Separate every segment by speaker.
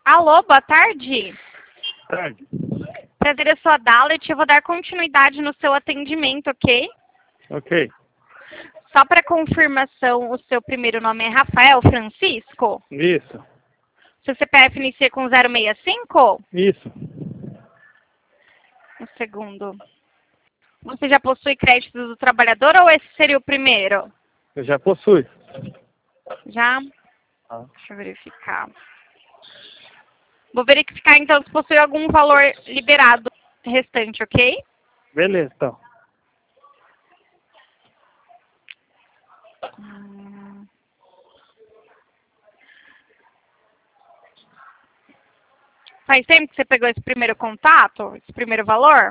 Speaker 1: Alô, boa tarde.
Speaker 2: Tarde.
Speaker 1: Prazer, eu sou a Dalet. Eu vou dar continuidade no seu atendimento, ok?
Speaker 2: Ok.
Speaker 1: Só para confirmação, o seu primeiro nome é Rafael Francisco?
Speaker 2: Isso.
Speaker 1: Seu CPF inicia com 065?
Speaker 2: Isso.
Speaker 1: Um segundo. Você já possui créditos do trabalhador ou esse seria o primeiro?
Speaker 2: Eu já possuo.
Speaker 1: Já?
Speaker 2: Ah.
Speaker 1: Deixa eu verificar. Vou verificar então se possui algum valor liberado restante, ok?
Speaker 2: Beleza, então.
Speaker 1: Faz tempo que você pegou esse primeiro contato? Esse primeiro valor?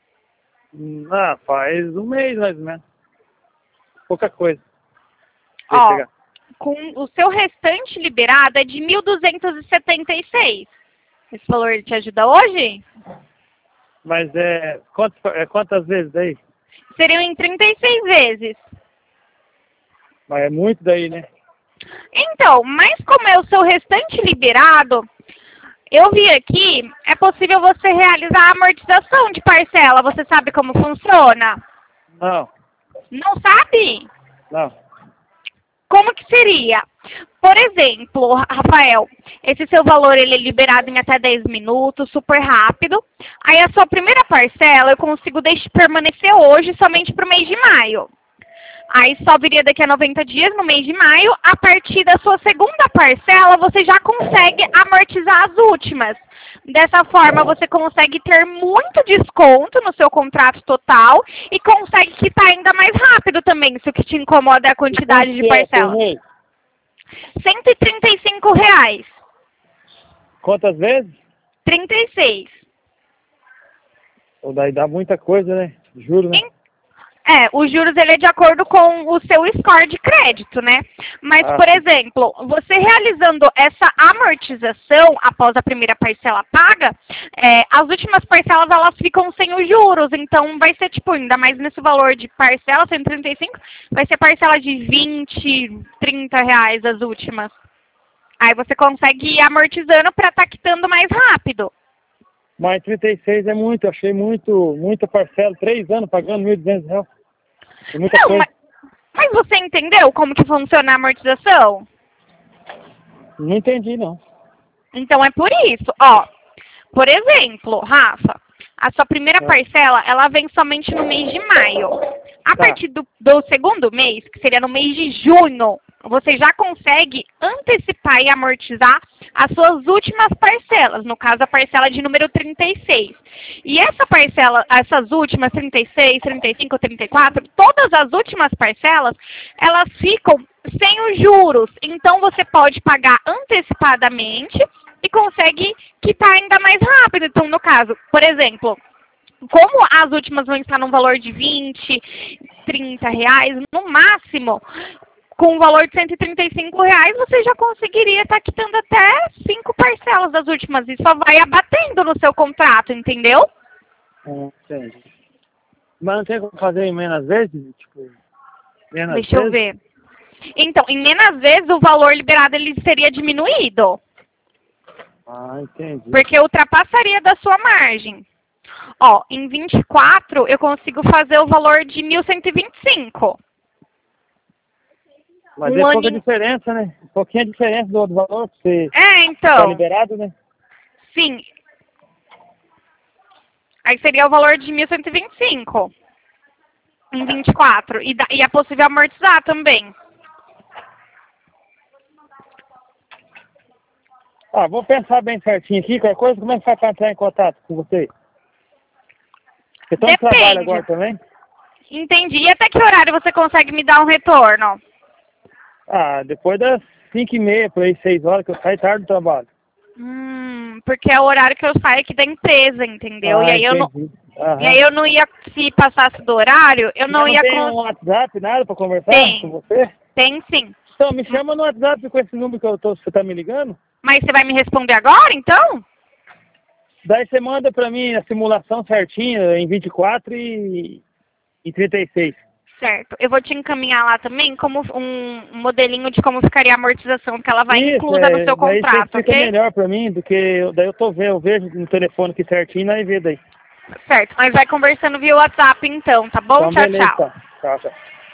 Speaker 2: Faz um mês mais ou menos. Pouca coisa.
Speaker 1: Ó, com o seu restante liberado é de 1.276. Esse valor ele te ajuda hoje?
Speaker 2: Mas quantas vezes daí?
Speaker 1: Seriam em 36 vezes.
Speaker 2: Mas é muito daí, né?
Speaker 1: Então, mas como é o seu restante liberado, eu vi aqui, é possível você realizar a amortização de parcela. Você sabe como funciona?
Speaker 2: Não.
Speaker 1: Não sabe?
Speaker 2: Não.
Speaker 1: Como que seria? Por exemplo, Rafael, esse seu valor ele é liberado em até 10 minutos, super rápido. Aí a sua primeira parcela eu consigo permanecer hoje somente para o mês de maio. Aí só viria daqui a 90 dias, no mês de maio. A partir da sua segunda parcela, você já consegue amortizar as últimas. Dessa forma, você consegue ter muito desconto no seu contrato total e consegue quitar ainda mais rápido também, se o que te incomoda é a quantidade de parcelas. R$135.
Speaker 2: Quantas vezes?
Speaker 1: 36.
Speaker 2: Ou daí dá muita coisa, né? Juro, né?
Speaker 1: Os juros ele é de acordo com o seu score de crédito, né? Mas, por exemplo, você realizando essa amortização após a primeira parcela paga, as últimas parcelas elas ficam sem os juros. Então, vai ser tipo, ainda mais nesse valor de parcela, 135, vai ser parcela de 20, 30 reais as últimas. Aí você consegue ir amortizando para estar quitando mais rápido.
Speaker 2: Mas 36 é muito, eu achei muita parcela, 3 anos pagando R$1.200. É muita coisa.
Speaker 1: Mas você entendeu como que funciona a amortização?
Speaker 2: Não entendi, não.
Speaker 1: Então é por isso, ó. Por exemplo, Rafa, a sua primeira parcela, ela vem somente no mês de maio. A partir do segundo mês, que seria no mês de junho, você já consegue antecipar e amortizar as suas últimas parcelas, no caso a parcela de número 36. E essa parcela, essas últimas 36, 35, 34, todas as últimas parcelas, elas ficam sem os juros. Então você pode pagar antecipadamente e consegue quitar ainda mais rápido. Então, no caso, por exemplo, como as últimas vão estar num valor de 20, 30 reais, no máximo, com um valor de 135 reais, você já conseguiria estar quitando até 5 parcelas das últimas. E só vai abatendo no seu contrato, entendeu?
Speaker 2: Entendi. Mas não tem como fazer em menos vezes? Tipo, menos
Speaker 1: Deixa eu ver. Então, em menos vezes, o valor liberado ele seria diminuído.
Speaker 2: Entendi.
Speaker 1: Porque ultrapassaria da sua margem. Ó, em 24, eu consigo fazer o valor de 1.125.
Speaker 2: Mas é pouca diferença, né? Um pouquinho a diferença do outro valor que você
Speaker 1: então.
Speaker 2: tá liberado, né?
Speaker 1: Sim. Aí seria o valor de 1.125 em 24. E é possível amortizar também.
Speaker 2: Vou pensar bem certinho aqui. Qualquer coisa, como é que faz para entrar em contato com você? Você está no trabalho agora também?
Speaker 1: Entendi. E até que horário você consegue me dar um retorno?
Speaker 2: Depois das 5h30, por aí, 6 horas, que eu saio tarde do trabalho.
Speaker 1: Porque é o horário que eu saio aqui da empresa, entendeu? E aí eu não ia, se passasse do horário, eu não ia...
Speaker 2: Não tem um WhatsApp, nada para conversar com você?
Speaker 1: Tem sim.
Speaker 2: Então, me chama no WhatsApp com esse número que você tá me ligando.
Speaker 1: Mas você vai me responder agora, então?
Speaker 2: Daí você manda para mim a simulação certinha em 24 e 36.
Speaker 1: Certo. Eu vou te encaminhar lá também como um modelinho de como ficaria a amortização, que ela vai inclusa no seu contrato,
Speaker 2: daí fica
Speaker 1: ok?
Speaker 2: melhor pra mim, do que daí eu vejo no telefone aqui certinho, aí vê daí.
Speaker 1: Certo. Mas vai conversando via WhatsApp então, tá bom?
Speaker 2: Então,
Speaker 1: Tchau,
Speaker 2: beleza,
Speaker 1: tchau.
Speaker 2: então. Tchau, tchau.